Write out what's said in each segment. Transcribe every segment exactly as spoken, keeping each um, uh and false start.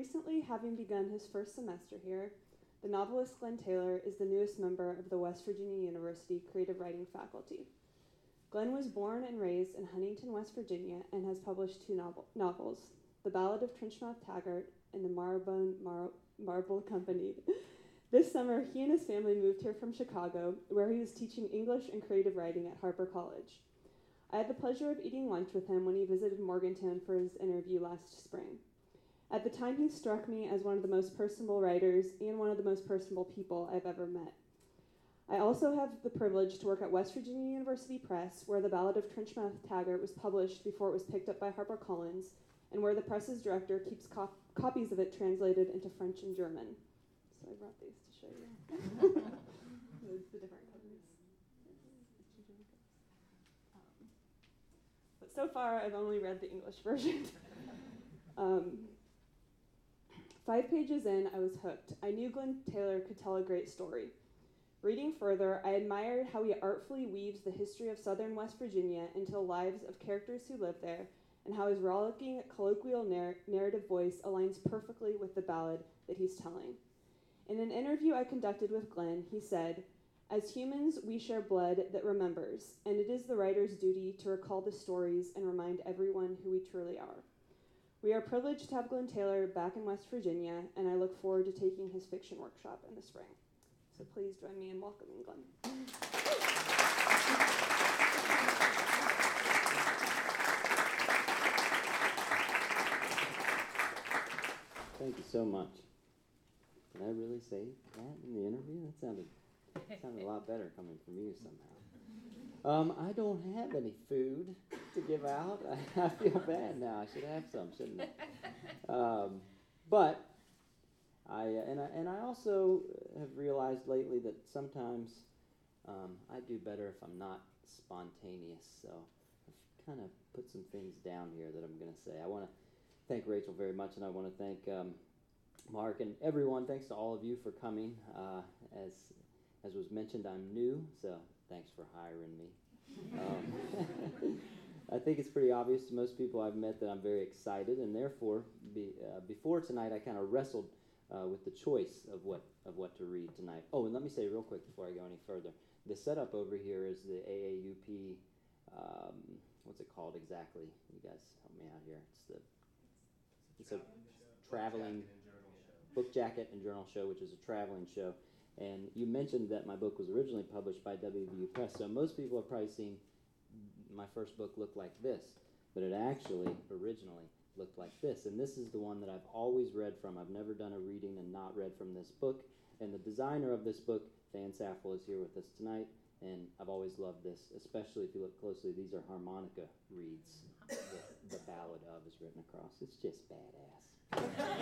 recently having begun his first semester here, the novelist Glenn Taylor is the newest member of the West Virginia University Creative Writing faculty. Glenn was born and raised in Huntington, West Virginia, and has published two novel- novels, The Ballad of Trenchmouth Taggart and The Marrowbone Mar- Marble Company. This summer, he and his family moved here from Chicago, where he was teaching English and creative writing at Harper College. I had the pleasure of eating lunch with him when he visited Morgantown for his interview last spring. At the time, he struck me as one of the most personable writers and one of the most personable people I've ever met. I also have the privilege to work at West Virginia University Press, where The Ballad of Trenchmouth Taggart was published before it was picked up by HarperCollins, and where the press's director keeps cop- copies of it translated into French and German. So I brought these to show you. the, the different copies. Um, but so far, I've only read the English version. um, five pages in, I was hooked. I knew Glenn Taylor could tell a great story. Reading further, I admired how he artfully weaves the history of southern West Virginia into the lives of characters who live there, and how his rollicking, colloquial narr- narrative voice aligns perfectly with the ballad that he's telling. In an interview I conducted with Glenn, he said, "As humans, we share blood that remembers, and it is the writer's duty to recall the stories and remind everyone who we truly are." We are privileged to have Glenn Taylor back in West Virginia, and I look forward to taking his fiction workshop in the spring. So please join me in welcoming Glenn. Thank you so much. Did I really say that in the interview? That sounded, sounded a lot better coming from you somehow. Um, I don't have any food to give out. I, I feel bad now. I should have some, shouldn't I? Um, but I uh, and I and I also have realized lately that sometimes um, I do better if I'm not spontaneous. So I've kind of put some things down here that I'm going to say. I want to thank Rachel very much, and I want to thank um, Mark and everyone. Thanks to all of you for coming. Uh, as as was mentioned, I'm new, so thanks for hiring me. Um, I think it's pretty obvious to most people I've met that I'm very excited, and therefore, be, uh, before tonight, I kind of wrestled uh, with the choice of what of what to read tonight. Oh, and let me say real quick before I go any further, the setup over here is the A A U P. Um, what's it called exactly? You guys help me out here. It's the it's a traveling book jacket and journal show, which is a traveling show. And you mentioned that my book was originally published by W V U Press, so most people have probably seen my first book look like this, but it actually originally looked like this. And this is the one that I've always read from. I've never done a reading and not read from this book. And the designer of this book, Fan Saffel, is here with us tonight, and I've always loved this, especially if you look closely. These are harmonica reeds that the Ballad of is written across. It's just badass.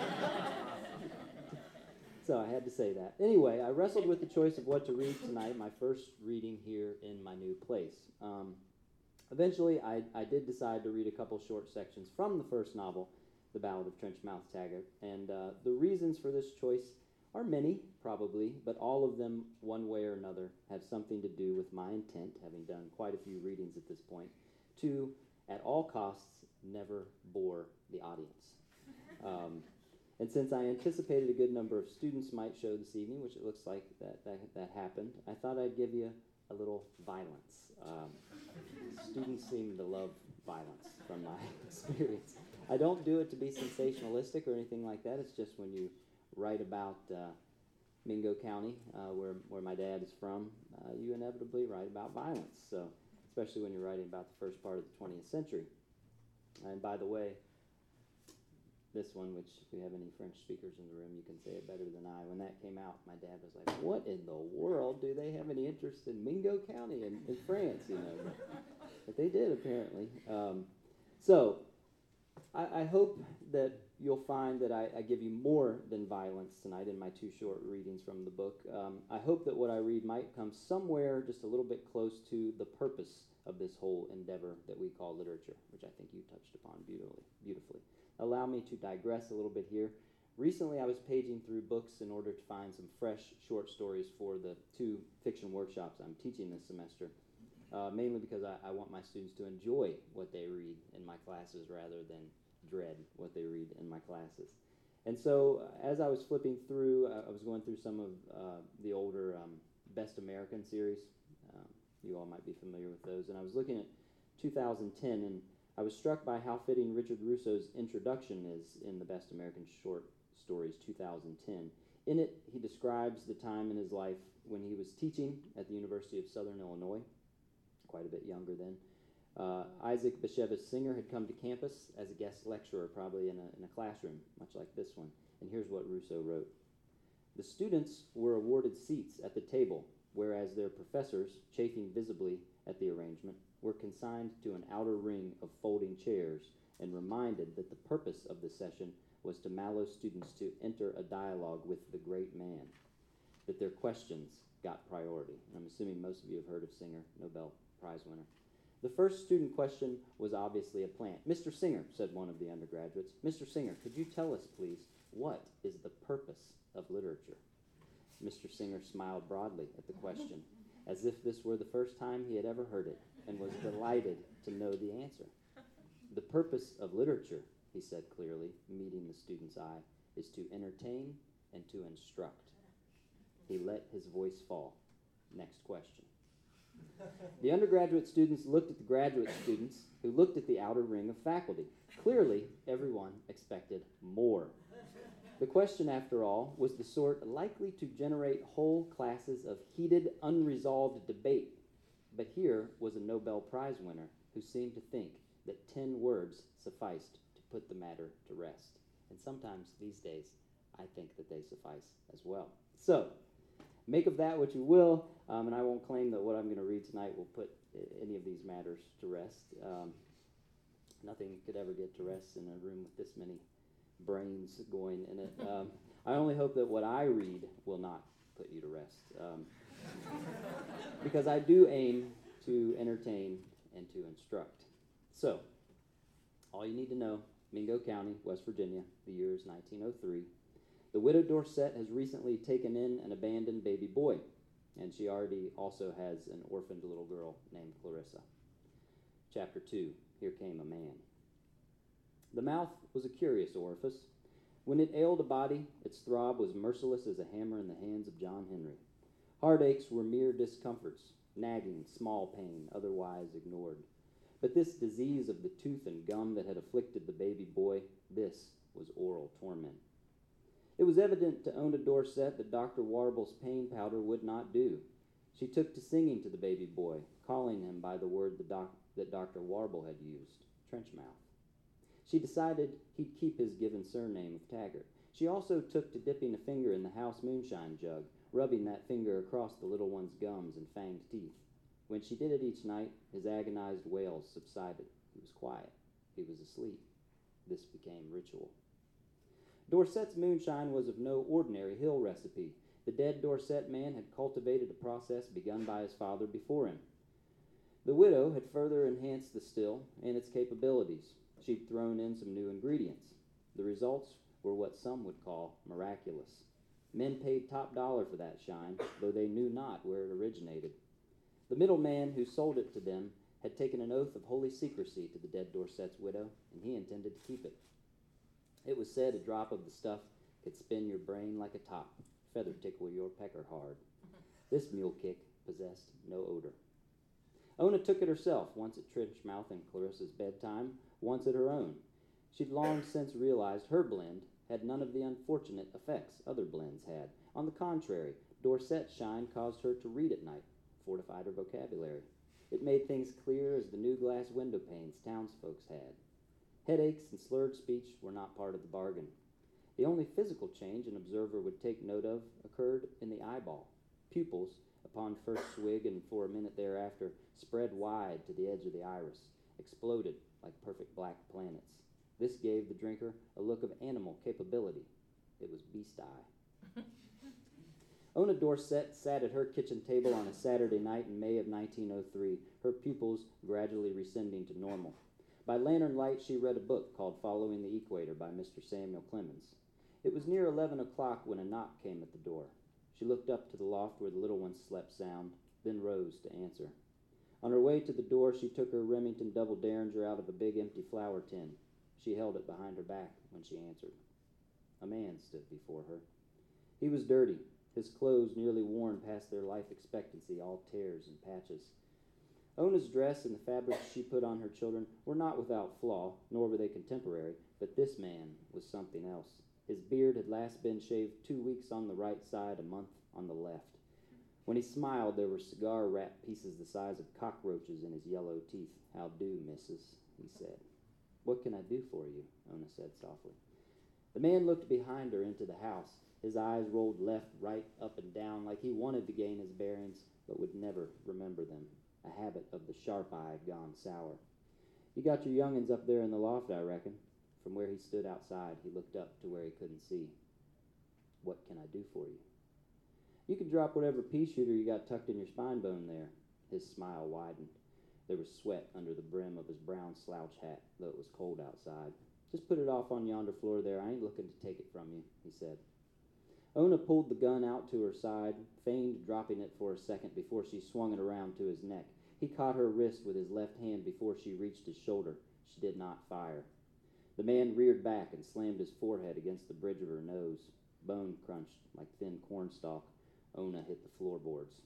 So I had to say that. Anyway, I wrestled with the choice of what to read tonight, my first reading here in my new place. Um, eventually, I, I did decide to read a couple short sections from the first novel, The Ballad of Trenchmouth Taggart. And uh, the reasons for this choice are many, probably, but all of them, one way or another, have something to do with my intent, having done quite a few readings at this point, to, at all costs, never bore the audience. Um, And since I anticipated a good number of students might show this evening, which it looks like that that, that happened, I thought I'd give you a little violence. Um, students seem to love violence from my experience. I don't do it to be sensationalistic or anything like that. It's just when you write about uh, Mingo County, uh, where, where my dad is from, uh, you inevitably write about violence. So, especially when you're writing about the first part of the twentieth century. And by the way, this one, which if we have any French speakers in the room, you can say it better than I. When that came out, my dad was like, what in the world? Do they have any interest in Mingo County in, in France? You know, but, but they did, apparently. Um, so I, I hope that you'll find that I, I give you more than violence tonight in my two short readings from the book. Um, I hope that what I read might come somewhere just a little bit close to the purpose of this whole endeavor that we call literature, which I think you touched upon beautifully. beautifully. Allow me to digress a little bit here. Recently, I was paging through books in order to find some fresh short stories for the two fiction workshops I'm teaching this semester, uh, mainly because I, I want my students to enjoy what they read in my classes rather than dread what they read in my classes. And so, uh, as I was flipping through, uh, I was going through some of uh, the older um, Best American series. Um, you all might be familiar with those. And I was looking at two thousand ten, and I was struck by how fitting Richard Russo's introduction is in the Best American Short Stories two thousand ten. In it, he describes the time in his life when he was teaching at the University of Southern Illinois, quite a bit younger then. Uh, Isaac Bashevis Singer had come to campus as a guest lecturer, probably in a, in a classroom, much like this one. And here's what Russo wrote. The students were awarded seats at the table, whereas their professors, chafing visibly at the arrangement, were consigned to an outer ring of folding chairs and reminded that the purpose of the session was to mallow students to enter a dialogue with the great man, that their questions got priority. And I'm assuming most of you have heard of Singer, Nobel Prize winner. The first student question was obviously a plant. Mister Singer, said one of the undergraduates, Mister Singer, could you tell us, please, what is the purpose of literature? Mister Singer smiled broadly at the question, as if this were the first time he had ever heard it, and was delighted to know the answer. The purpose of literature, he said clearly, meeting the student's eye, is to entertain and to instruct. He let his voice fall. Next question. The undergraduate students looked at the graduate students, who looked at the outer ring of faculty. Clearly, everyone expected more. The question, after all, was the sort likely to generate whole classes of heated, unresolved debate. But here was a Nobel Prize winner who seemed to think that ten words sufficed to put the matter to rest. And sometimes these days, I think that they suffice as well. So, make of that what you will, um, and I won't claim that what I'm going to read tonight will put any of these matters to rest. Um, nothing could ever get to rest in a room with this many brains going in it. Um, I only hope that what I read will not put you to rest, um, because I do aim to entertain and to instruct. So, all you need to know, Mingo County, West Virginia, the year is nineteen oh three. The widow Dorset has recently taken in an abandoned baby boy, and she already also has an orphaned little girl named Clarissa. Chapter two, Here Came a Man. The mouth was a curious orifice. When it ailed a body, its throb was merciless as a hammer in the hands of John Henry. Heartaches were mere discomforts, nagging, small pain, otherwise ignored. But this disease of the tooth and gum that had afflicted the baby boy, this was oral torment. It was evident to Ona Dorset that Doctor Warble's pain powder would not do. She took to singing to the baby boy, calling him by the word the doc- that Doctor Warble had used, trenchmouth. She decided he'd keep his given surname of Taggart. She also took to dipping a finger in the house moonshine jug, rubbing that finger across the little one's gums and fanged teeth. When she did it each night, his agonized wails subsided. He was quiet. He was asleep. This became ritual. Dorset's moonshine was of no ordinary hill recipe. The dead Dorset man had cultivated a process begun by his father before him. The widow had further enhanced the still and its capabilities. She'd thrown in some new ingredients. The results were what some would call miraculous. Men paid top dollar for that shine, though they knew not where it originated. The middleman who sold it to them had taken an oath of holy secrecy to the dead Dorset's widow, and he intended to keep it. It was said a drop of the stuff could spin your brain like a top, feather tickle your pecker hard. This mule kick possessed no odor. Ona took it herself, once at Trenchmouth and Clarissa's bedtime, once at her own. She'd long since realized her blend had none of the unfortunate effects other blends had. On the contrary, Dorset's shine caused her to read at night, fortified her vocabulary. It made things clear as the new glass window panes townsfolks had. Headaches and slurred speech were not part of the bargain. The only physical change an observer would take note of occurred in the eyeball. Pupils, upon first swig and for a minute thereafter, spread wide to the edge of the iris, exploded like perfect black planets. This gave the drinker a look of animal capability. It was beast eye. Ona Dorset sat at her kitchen table on a Saturday night in May of nineteen oh three, her pupils gradually rescinding to normal. By lantern light, she read a book called Following the Equator by Mister Samuel Clemens. It was near eleven o'clock when a knock came at the door. She looked up to the loft where the little one slept sound, then rose to answer. On her way to the door, she took her Remington double derringer out of a big empty flour tin. She held it behind her back when she answered. A man stood before her. He was dirty, his clothes nearly worn past their life expectancy, all tears and patches. Ona's dress and the fabrics she put on her children were not without flaw, nor were they contemporary, but this man was something else. His beard had last been shaved two weeks on the right side, a month on the left. When he smiled, there were cigar-wrapped pieces the size of cockroaches in his yellow teeth. "How do, missus?" he said. "What can I do for you?" Ona said softly. The man looked behind her into the house. His eyes rolled left, right, up and down, like he wanted to gain his bearings, but would never remember them. A habit of the sharp eye gone sour. "You got your young'uns up there in the loft, I reckon." From where he stood outside, he looked up to where he couldn't see. "What can I do for you?" "You can drop whatever pea shooter you got tucked in your spine bone there." His smile widened. There was sweat under the brim of his brown slouch hat, though it was cold outside. "Just put it off on yonder floor there. I ain't looking to take it from you," he said. Ona pulled the gun out to her side, feigned dropping it for a second before she swung it around to his neck. He caught her wrist with his left hand before she reached his shoulder. She did not fire. The man reared back and slammed his forehead against the bridge of her nose. Bone crunched like thin cornstalk. Ona hit the floorboards.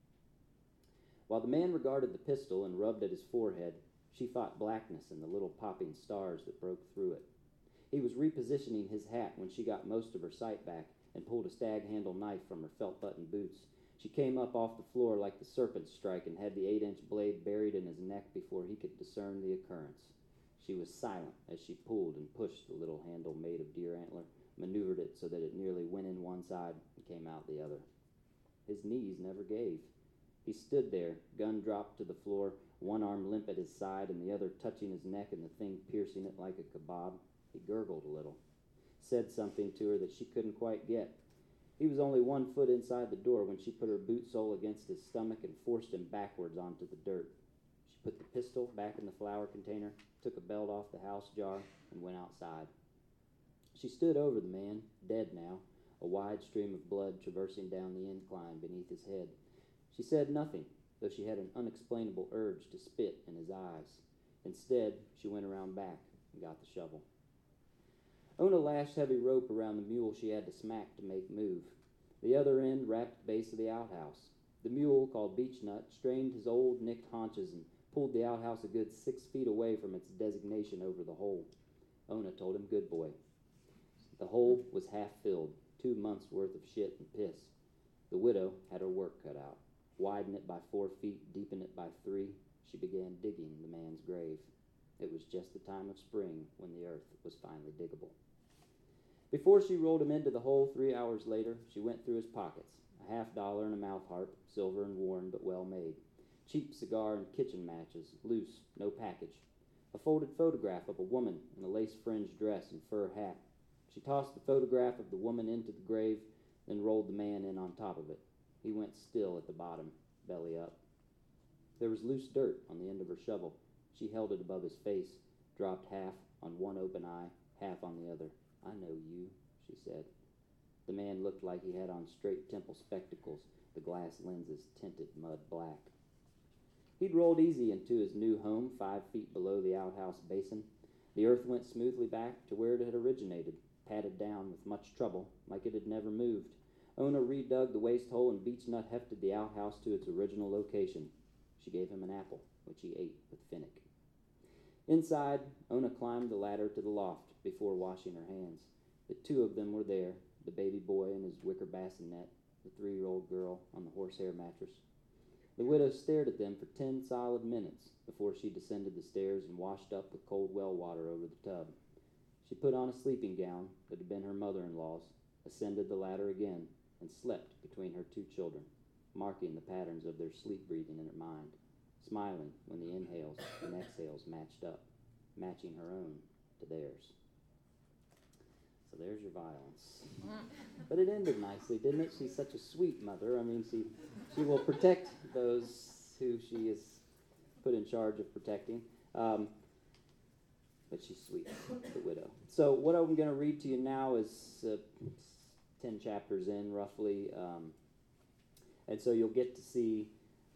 While the man regarded the pistol and rubbed at his forehead, she fought blackness and the little popping stars that broke through it. He was repositioning his hat when she got most of her sight back and pulled a stag-handle knife from her felt-button boots. She came up off the floor like the serpent strike and had the eight-inch blade buried in his neck before he could discern the occurrence. She was silent as she pulled and pushed the little handle made of deer antler, maneuvered it so that it nearly went in one side and came out the other. His knees never gave. He stood there, gun dropped to the floor, one arm limp at his side and the other touching his neck and the thing piercing it like a kebab. He gurgled a little, said something to her that she couldn't quite get. He was only one foot inside the door when she put her boot sole against his stomach and forced him backwards onto the dirt. She put the pistol back in the flour container, took a belt off the house jar, and went outside. She stood over the man, dead now, a wide stream of blood traversing down the incline beneath his head. She said nothing, though she had an unexplainable urge to spit in his eyes. Instead, she went around back and got the shovel. Ona lashed heavy rope around the mule she had to smack to make move. The other end wrapped the base of the outhouse. The mule, called Beechnut, strained his old nicked haunches and pulled the outhouse a good six feet away from its designation over the hole. Ona told him good boy. The hole was half filled, two months' worth of shit and piss. The widow had her work cut out. Widen it by four feet, deepen it by three. She began digging the man's grave. It was just the time of spring when the earth was finally diggable. Before she rolled him into the hole three hours later, she went through his pockets. A half dollar and a mouth harp, silver and worn but well made. Cheap cigar and kitchen matches, loose, no package. A folded photograph of a woman in a lace-fringed dress and fur hat. She tossed the photograph of the woman into the grave, then rolled the man in on top of it. He went still at the bottom, belly up. There was loose dirt on the end of her shovel. She held it above his face, dropped half on one open eye, half on the other. "I know you," she said. The man looked like he had on straight temple spectacles, the glass lenses tinted mud black. He'd rolled easy into his new home, five feet below the outhouse basin. The earth went smoothly back to where it had originated, patted down with much trouble, like it had never moved. Ona redug the waste hole and Beechnut hefted the outhouse to its original location. She gave him an apple, which he ate with Finnick. Inside, Ona climbed the ladder to the loft before washing her hands. The two of them were there, the baby boy in his wicker bassinet, the three-year-old girl on the horsehair mattress. The widow stared at them for ten solid minutes before she descended the stairs and washed up with cold well water over the tub. She put on a sleeping gown that had been her mother-in-law's, ascended the ladder again, and slept between her two children, marking the patterns of their sleep breathing in her mind, smiling when the inhales and exhales matched up, matching her own to theirs. So there's your violence. But it ended nicely, didn't it? She's such a sweet mother. I mean, she she will protect those who she is put in charge of protecting. Um, but she's sweet, the widow. So what I'm going to read to you now is uh, ten chapters in, roughly. Um, and so you'll get to see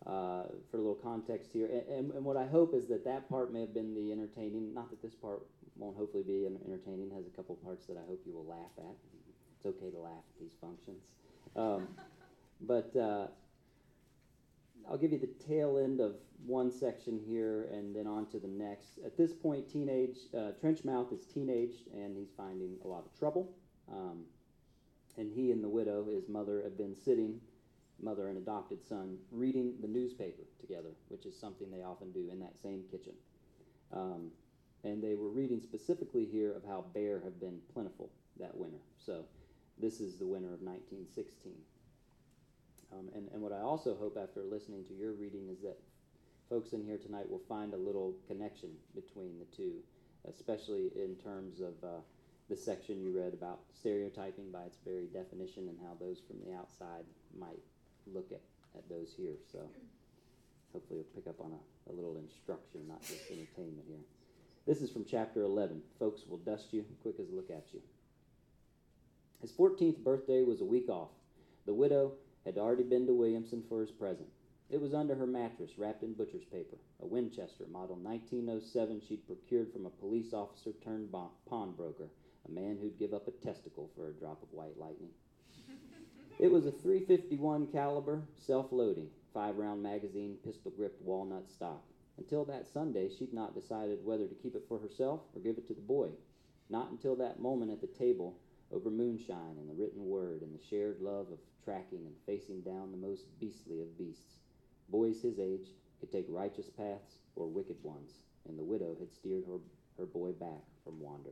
uh, for a little context here. And, and, and what I hope is that that part may have been the entertaining, not that this part won't hopefully be entertaining, has a couple parts that I hope you will laugh at. It's okay to laugh at these functions. Um, but uh, I'll give you the tail end of one section here and then on to the next. At this point, teenage uh, Trenchmouth is teenaged and he's finding a lot of trouble. Um, and he and the widow, his mother, have been sitting, mother and adopted son, reading the newspaper together, which is something they often do in that same kitchen. Um, and they were reading specifically here of how bear have been plentiful that winter. So this is the winter of nineteen sixteen. Um, and, and what I also hope after listening to your reading is that folks in here tonight will find a little connection between the two, especially in terms of uh, the section you read about stereotyping by its very definition and how those from the outside might look at, at those here. So hopefully you'll pick up on a, a little instruction, not just entertainment here. This is from chapter eleven. Folks will dust you quick as a look at you. His fourteenth birthday was a week off. The widow had already been to Williamson for his present. It was under her mattress, wrapped in butcher's paper, a Winchester, model nineteen oh seven she'd procured from a police officer turned pawnbroker, a man who'd give up a testicle for a drop of white lightning. It was a three fifty-one caliber, self-loading, five-round magazine, pistol-gripped walnut stock. Until that Sunday, she'd not decided whether to keep it for herself or give it to the boy. Not until that moment at the table, over moonshine and the written word and the shared love of tracking and facing down the most beastly of beasts. Boys his age could take righteous paths or wicked ones, and the widow had steered her, her boy back from wander.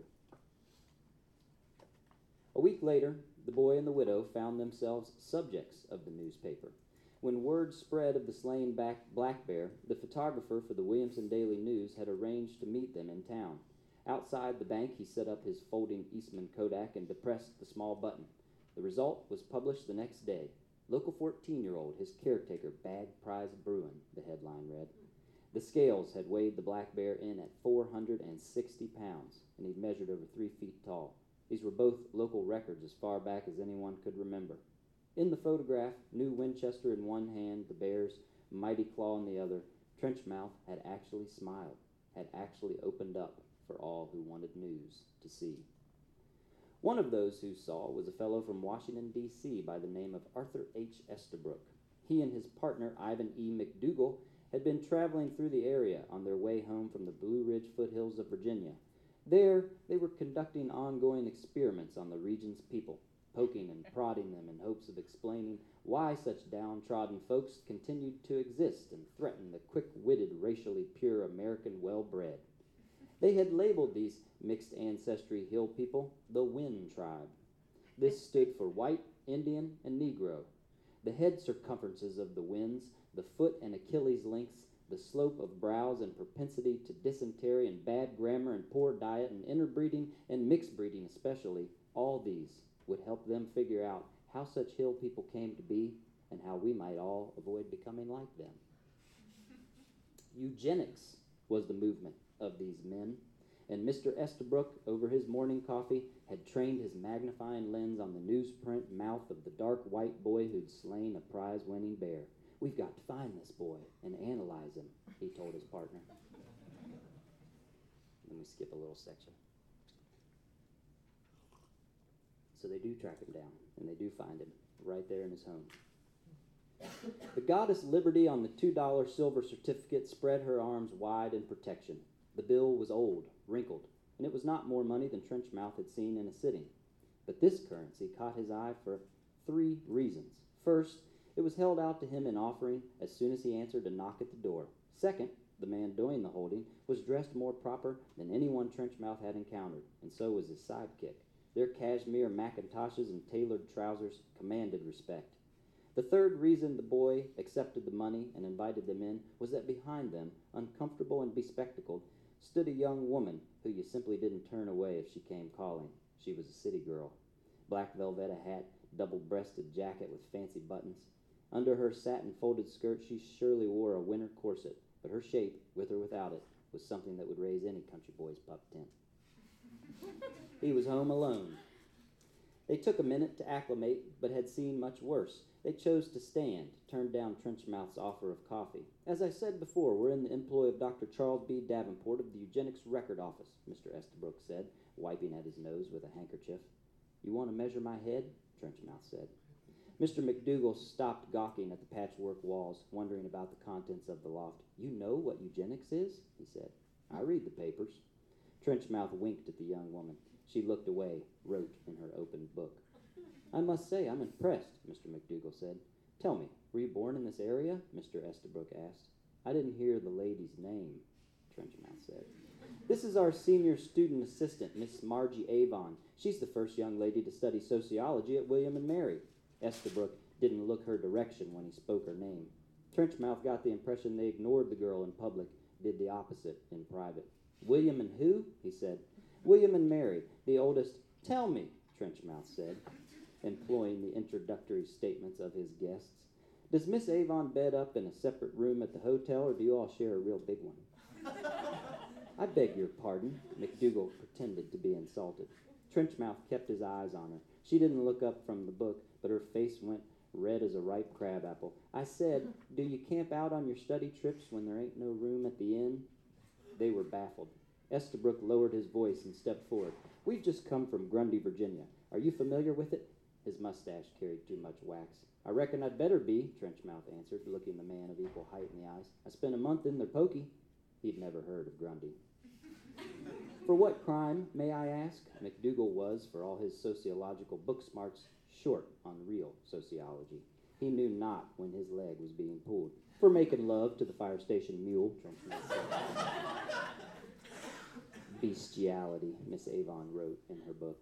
A week later, the boy and the widow found themselves subjects of the newspaper. When word spread of the slain back black bear, the photographer for the Williamson Daily News had arranged to meet them in town. Outside the bank, he set up his folding Eastman Kodak and depressed the small button. The result was published the next day. Local fourteen-year-old, his caretaker, bagged prize Bruin, the headline read. The scales had weighed the black bear in at four hundred sixty pounds, and he'd measured over three feet tall. These were both local records as far back as anyone could remember. In the photograph, new Winchester in one hand, the bear's mighty claw in the other, Trenchmouth had actually smiled, had actually opened up for all who wanted news to see. One of those who saw was a fellow from Washington, D C by the name of Arthur H. Estabrook. He and his partner, Ivan E. McDougal, had been traveling through the area on their way home from the Blue Ridge foothills of Virginia. There, they were conducting ongoing experiments on the region's people, poking and prodding them in hopes of explaining why such downtrodden folks continued to exist and threaten the quick-witted, racially pure American well-bred. They had labeled these mixed ancestry hill people the Winn tribe. This stood for white, Indian, and Negro. The head circumferences of the Winns, the foot and Achilles lengths, the slope of brows and propensity to dysentery and bad grammar and poor diet and interbreeding and mixed breeding especially, all these would help them figure out how such hill people came to be and how we might all avoid becoming like them. Eugenics was the movement of these men, and Mister Estabrook, over his morning coffee, had trained his magnifying lens on the newsprint mouth of the dark white boy who'd slain a prize-winning bear. We've got to find this boy and analyze him, he told his partner. Let me skip a little section. So they do track him down, and they do find him right there in his home. The goddess Liberty on the two dollar silver certificate spread her arms wide in protection. The bill was old, wrinkled, and it was not more money than Trenchmouth had seen in a sitting. But this currency caught his eye for three reasons. First, it was held out to him in offering as soon as he answered a knock at the door. Second, the man doing the holding was dressed more proper than anyone Trenchmouth had encountered, and so was his sidekick. Their cashmere macintoshes and tailored trousers commanded respect. The third reason the boy accepted the money and invited them in was that behind them, uncomfortable and bespectacled, stood a young woman who you simply didn't turn away if she came calling. She was a city girl. Black velvet hat, double-breasted jacket with fancy buttons. Under her satin folded skirt, she surely wore a winter corset, but her shape, with or without it, was something that would raise any country boy's pup tent. He was home alone. They took a minute to acclimate, but had seen much worse. They chose to stand, turned down Trenchmouth's offer of coffee. As I said before, we're in the employ of Doctor Charles B. Davenport of the Eugenics Record Office, Mister Estabrook said, wiping at his nose with a handkerchief. You want to measure my head? Trenchmouth said. Mister McDougal stopped gawking at the patchwork walls, wondering about the contents of the loft. You know what eugenics is? He said. I read the papers. Trenchmouth winked at the young woman. She looked away, wrote in her open book. I must say I'm impressed, Mister McDougal said. Tell me, were you born in this area? Mister Estabrook asked. I didn't hear the lady's name, Trenchmouth said. This is our senior student assistant, Miss Margie Avon. She's the first young lady to study sociology at William and Mary. Estabrook didn't look her direction when he spoke her name. Trenchmouth got the impression they ignored the girl in public, did the opposite in private. William and who? He said. William and Mary, the oldest. Tell me, Trenchmouth said, employing the introductory statements of his guests. Does Miss Avon bed up in a separate room at the hotel, or do you all share a real big one? I beg your pardon, McDougal pretended to be insulted. Trenchmouth kept his eyes on her. She didn't look up from the book, but her face went red as a ripe crabapple. I said, do you camp out on your study trips when there ain't no room at the inn? They were baffled. Estabrook lowered his voice and stepped forward. We've just come from Grundy, Virginia. Are you familiar with it? His mustache carried too much wax. I reckon I'd better be, Trenchmouth answered, looking the man of equal height in the eyes. I spent a month in their pokey. He'd never heard of Grundy. For what crime, may I ask? McDougal was, for all his sociological book smarts, short on real sociology. He knew not when his leg was being pulled. For making love to the fire station mule, Trenchmouth said. Bestiality, Miss Avon wrote in her book.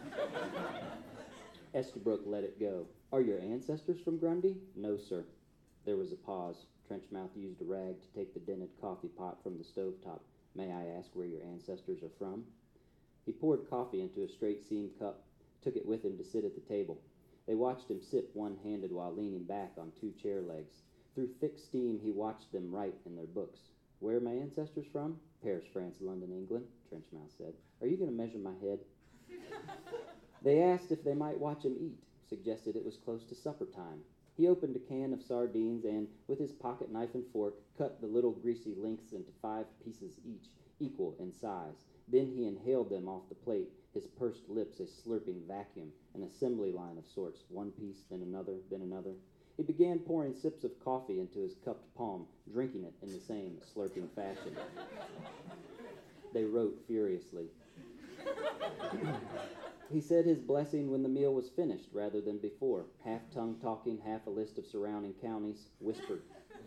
Estabrook let it go. Are your ancestors from Grundy? No, sir. There was a pause. Trenchmouth used a rag to take the dented coffee pot from the stovetop. May I ask where your ancestors are from? He poured coffee into a straight-seamed cup, took it with him to sit at the table. They watched him sip one-handed while leaning back on two chair legs. Through thick steam, he watched them write in their books. Where are my ancestors from? Paris, France, London, England, Trenchmouth said. Are you going to measure my head? They asked if they might watch him eat, suggested it was close to supper time. He opened a can of sardines and, with his pocket knife and fork, cut the little greasy links into five pieces each, equal in size. Then he inhaled them off the plate, his pursed lips a slurping vacuum, an assembly line of sorts, one piece, then another, then another. He began pouring sips of coffee into his cupped palm, drinking it in the same slurping fashion. They wrote furiously. He said his blessing when the meal was finished rather than before, half-tongue talking, half a list of surrounding counties, whispered.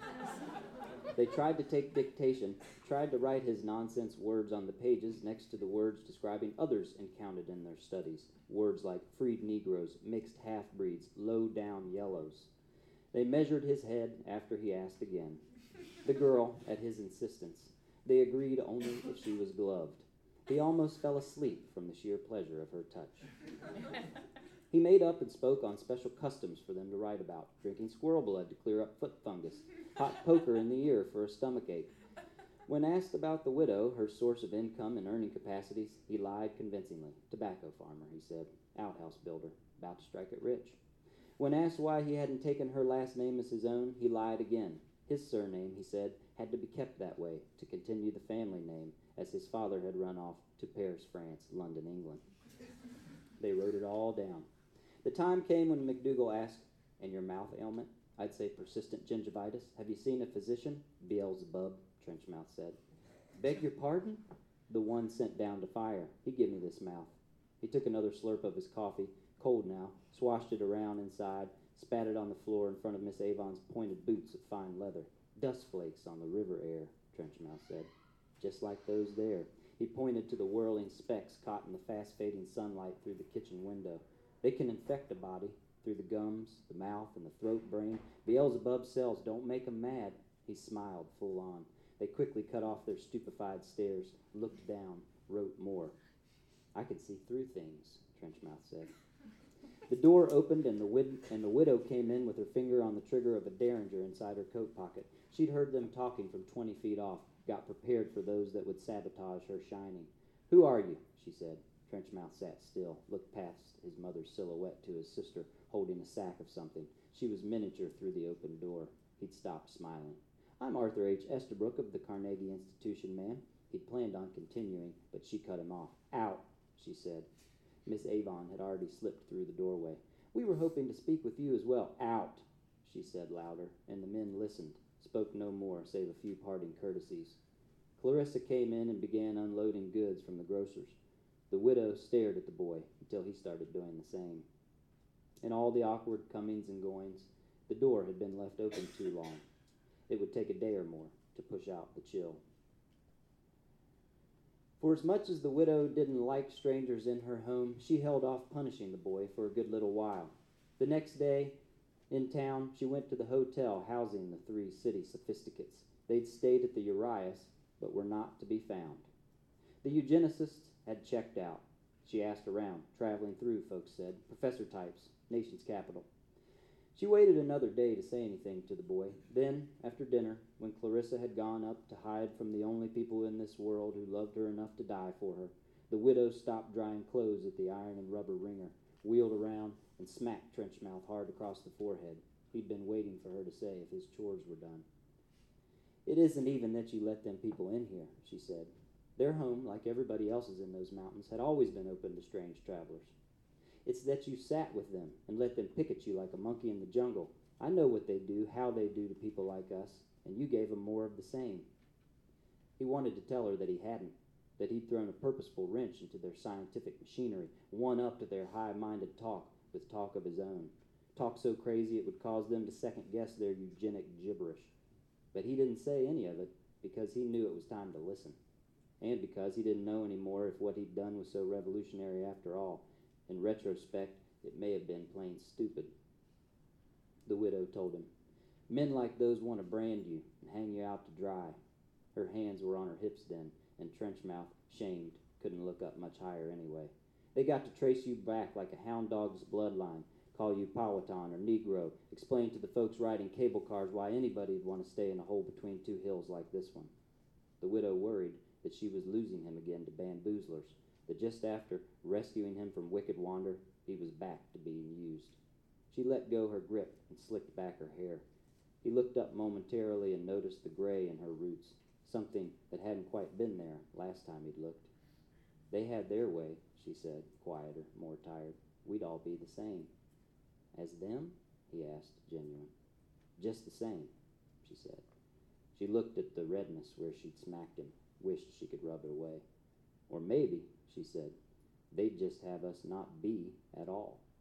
They tried to take dictation, tried to write his nonsense words on the pages next to the words describing others encountered in their studies, words like freed Negroes, mixed half-breeds, low-down yellows. They measured his head after he asked again. The girl, at his insistence, they agreed only if she was gloved. He almost fell asleep from the sheer pleasure of her touch. He made up and spoke on special customs for them to write about, drinking squirrel blood to clear up foot fungus, hot poker in the ear for a stomach ache. When asked about the widow, her source of income and earning capacities, he lied convincingly. Tobacco farmer, he said, outhouse builder, about to strike it rich. When asked why he hadn't taken her last name as his own, he lied again. His surname, he said, had to be kept that way to continue the family name, as his father had run off to Paris, France, London, England. They wrote it all down. The time came when McDougal asked, and your mouth ailment? I'd say persistent gingivitis. Have you seen a physician? Beelzebub, Trenchmouth said. Beg your pardon? The one sent down to fire. He gave me this mouth. He took another slurp of his coffee, cold now, swashed it around inside, spat it on the floor in front of Miss Avon's pointed boots of fine leather. Dust flakes on the river air, Trenchmouth said. Just like those there. He pointed to the whirling specks caught in the fast-fading sunlight through the kitchen window. They can infect a body through the gums, the mouth, and the throat brain. Beelzebub's cells don't make 'em mad. He smiled full on. They quickly cut off their stupefied stares, looked down, wrote more. I can see through things, Trenchmouth said. The door opened and the, wid- and the widow came in with her finger on the trigger of a derringer inside her coat pocket. She'd heard them talking from twenty feet off, got prepared for those that would sabotage her shining. Who are you? She said. Trenchmouth sat still, looked past his mother's silhouette to his sister holding a sack of something. She was miniature through the open door. He'd stopped smiling. "I'm Arthur H. Estabrook of the Carnegie Institution, ma'am." He'd planned on continuing, but she cut him off. "Out," she said. Miss Avon had already slipped through the doorway. "We were hoping to speak with you as well." "Out," she said louder, and the men listened, spoke no more save a few parting courtesies. Clarissa came in and began unloading goods from the grocer's. The widow stared at the boy until he started doing the same. In all the awkward comings and goings, the door had been left open too long. It would take a day or more to push out the chill. For as much as the widow didn't like strangers in her home, she held off punishing the boy for a good little while. The next day, in town, she went to the hotel housing the three city sophisticates. They'd stayed at the Urias, but were not to be found. The eugenicists had checked out. She asked around, traveling through, folks said, professor types, nation's capital. She waited another day to say anything to the boy. Then, after dinner, when Clarissa had gone up to hide from the only people in this world who loved her enough to die for her, the widow stopped drying clothes at the iron and rubber wringer, wheeled around, and smacked Trenchmouth hard across the forehead. He'd been waiting for her to say if his chores were done. "It isn't even that you let them people in here," she said. "Their home, like everybody else's in those mountains, had always been open to strange travelers. It's that you sat with them and let them pick at you like a monkey in the jungle. I know what they do, how they do to people like us, and you gave them more of the same." He wanted to tell her that he hadn't, that he'd thrown a purposeful wrench into their scientific machinery, one up to their high-minded talk with talk of his own, talk so crazy it would cause them to second-guess their eugenic gibberish. But he didn't say any of it because he knew it was time to listen, and because he didn't know anymore if what he'd done was so revolutionary after all. In retrospect, it may have been plain stupid. The widow told him, "Men like those want to brand you and hang you out to dry." Her hands were on her hips then, and Trenchmouth, shamed, couldn't look up much higher anyway. "They got to trace you back like a hound dog's bloodline, call you Powhatan or Negro, explain to the folks riding cable cars why anybody'd want to stay in a hole between two hills like this one." The widow worried that she was losing him again to bamboozlers, that just after rescuing him from wicked wander, he was back to being used. She let go her grip and slicked back her hair. He looked up momentarily and noticed the gray in her roots, something that hadn't quite been there last time he'd looked. "They had their way," she said, quieter, more tired. "We'd all be the same." "As them?" he asked, genuine. "Just the same," she said. She looked at the redness where she'd smacked him, wished she could rub it away. "Or maybe," she said, "they'd just have us not be at all."